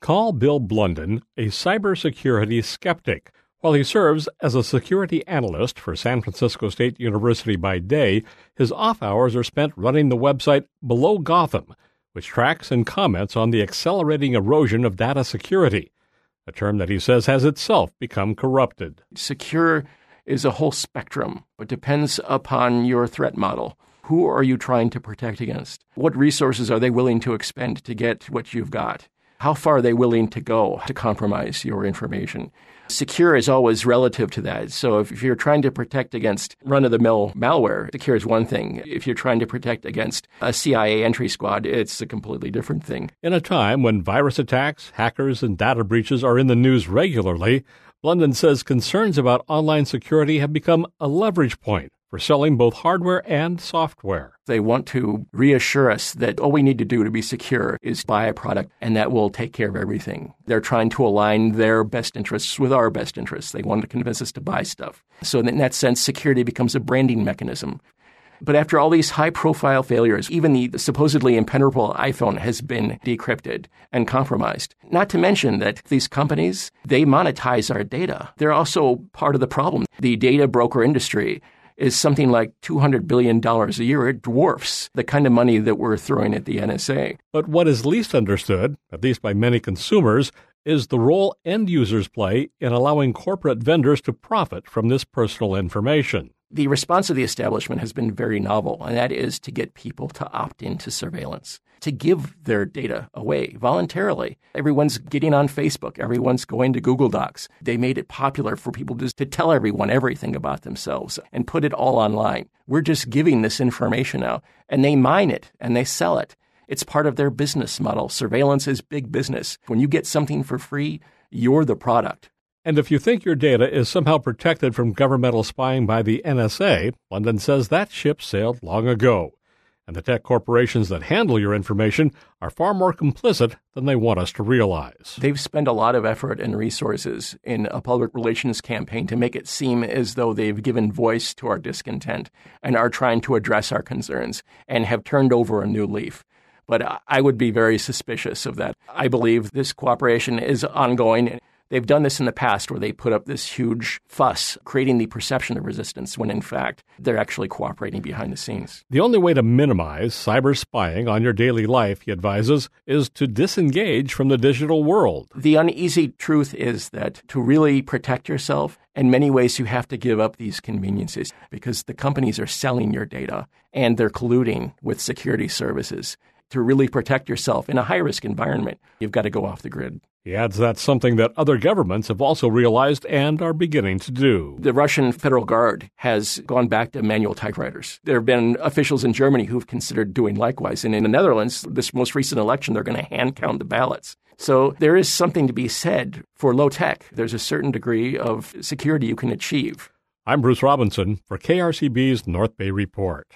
Call Bill Blunden a cybersecurity skeptic. While he serves as a security analyst for San Francisco State University by day, his off hours are spent running the website Below Gotham, which tracks and comments on the accelerating erosion of data security, a term that he says has itself become corrupted. Secure is a whole spectrum. It depends upon your threat model. Who are you trying to protect against? What resources are they willing to expend to get what you've got? How far are they willing to go to compromise your information? Secure is always relative to that. So if you're trying to protect against run-of-the-mill malware, secure is one thing. If you're trying to protect against a CIA entry squad, it's a completely different thing. In a time when virus attacks, hackers, and data breaches are in the news regularly, Blunden says concerns about online security have become a leverage point for selling both hardware and software. They want to reassure us that all we need to do to be secure is buy a product and that will take care of everything. They're trying to align their best interests with our best interests. They want to convince us to buy stuff. So in that sense, security becomes a branding mechanism. But after all these high-profile failures, even the supposedly impenetrable iPhone has been decrypted and compromised. Not to mention that these companies, they monetize our data. They're also part of the problem. The data broker industry is something like $200 billion a year. It dwarfs the kind of money that we're throwing at the NSA. But what is least understood, at least by many consumers, is the role end users play in allowing corporate vendors to profit from this personal information. The response of the establishment has been very novel, and that is to get people to opt into surveillance, to give their data away voluntarily. Everyone's getting on Facebook. Everyone's going to Google Docs. They made it popular for people just to tell everyone everything about themselves and put it all online. We're just giving this information out, and they mine it, and they sell it. It's part of their business model. Surveillance is big business. When you get something for free, you're the product. And if you think your data is somehow protected from governmental spying by the NSA, London says that ship sailed long ago. And the tech corporations that handle your information are far more complicit than they want us to realize. They've spent a lot of effort and resources in a public relations campaign to make it seem as though they've given voice to our discontent and are trying to address our concerns and have turned over a new leaf. But I would be very suspicious of that. I believe this cooperation is ongoing. They've done this in the past where they put up this huge fuss, creating the perception of resistance when, in fact, they're actually cooperating behind the scenes. The only way to minimize cyber spying on your daily life, he advises, is to disengage from the digital world. The uneasy truth is that to really protect yourself, in many ways you have to give up these conveniences because the companies are selling your data and they're colluding with security services. To really protect yourself in a high-risk environment, you've got to go off the grid. He adds that's something that other governments have also realized and are beginning to do. The Russian Federal Guard has gone back to manual typewriters. There have been officials in Germany who've considered doing likewise. And in the Netherlands, this most recent election, they're going to hand count the ballots. So there is something to be said for low tech. There's a certain degree of security you can achieve. I'm Bruce Robinson for KRCB's North Bay Report.